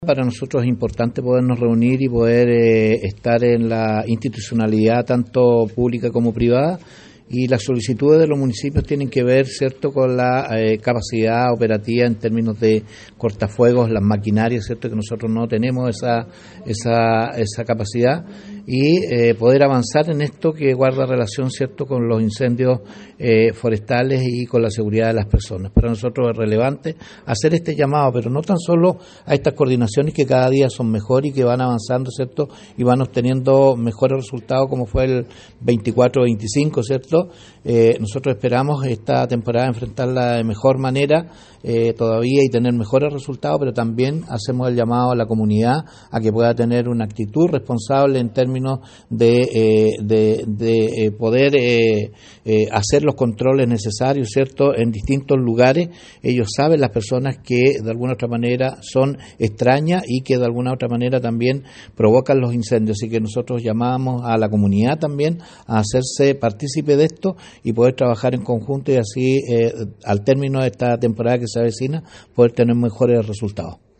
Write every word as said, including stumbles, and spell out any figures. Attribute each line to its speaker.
Speaker 1: Para nosotros es importante podernos reunir y poder eh, estar en la institucionalidad tanto pública como privada, y las solicitudes de los municipios tienen que ver, cierto, con la eh, capacidad operativa en términos de cortafuegos, las maquinarias, cierto, que nosotros no tenemos esa esa esa capacidad, y eh, poder avanzar en esto que guarda relación, cierto, con los incendios eh, forestales y con la seguridad de las personas. Para nosotros es relevante hacer este llamado, pero no tan solo a estas coordinaciones que cada día son mejor y que van avanzando, cierto, y van obteniendo mejores resultados, como fue el veinticuatro veinticinco, cierto. Eh, nosotros esperamos esta temporada enfrentarla de mejor manera eh, todavía y tener mejores resultados, pero también hacemos el llamado a la comunidad a que pueda tener una actitud responsable en términos de, eh, de, de eh, poder eh, eh, hacer los controles necesarios, cierto, en distintos lugares. Ellos saben, las personas, que de alguna otra manera son extrañas y que de alguna otra manera también provocan los incendios, así que nosotros llamamos a la comunidad también a hacerse partícipe de esto y poder trabajar en conjunto, y así eh, al término de esta temporada que se avecina poder tener mejores resultados.